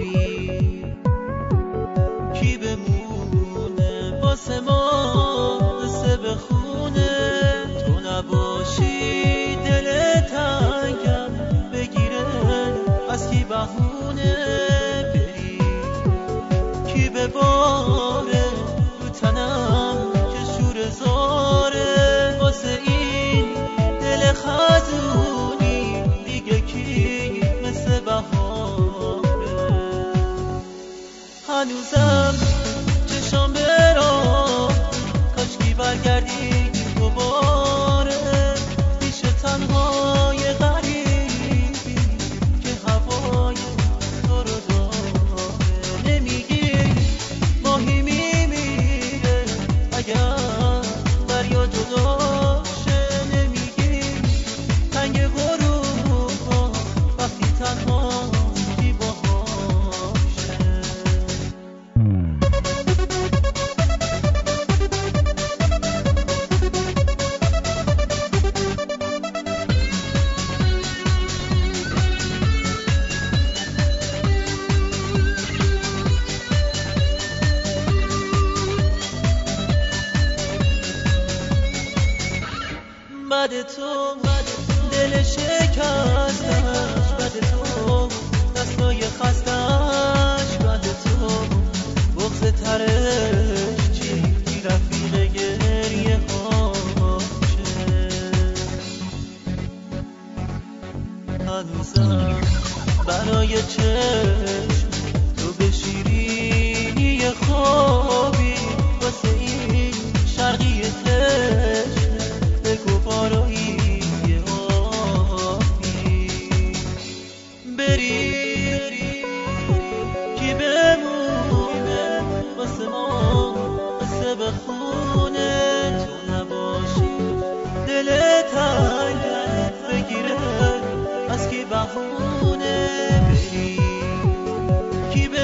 بری، کی بمونه واسه ما قصه بخونه. تو نباشی دل تنگم بگیره، از کی بهونه بری، کی بباره رو تنم که شور زاره. واسه این دل خزونی دیگه کی مثل بهاره. هنوزم چشام برام کاشکی برگردی دوباره، پیش تنهای غریبی که هوای تو رو داره. نمیگی ماهی میمیره اگر دریا جدا شه، نمیگی تنگ غروب ها وقتی تنها کی باهاشه. بعد تو دل شکستش، بعد تو دستای خستش، بعد تو بغض ترش چی رفیق گریه هاشه. هنوزم برای چشم تو به شیرینی خوابی، واسه این شرقی تشنه بگو بارایی آبی. بری، کی بمونه واسه ما قصه بخونه. تو نباشی دل تنگم بگیره، از کی بهونه بری، کی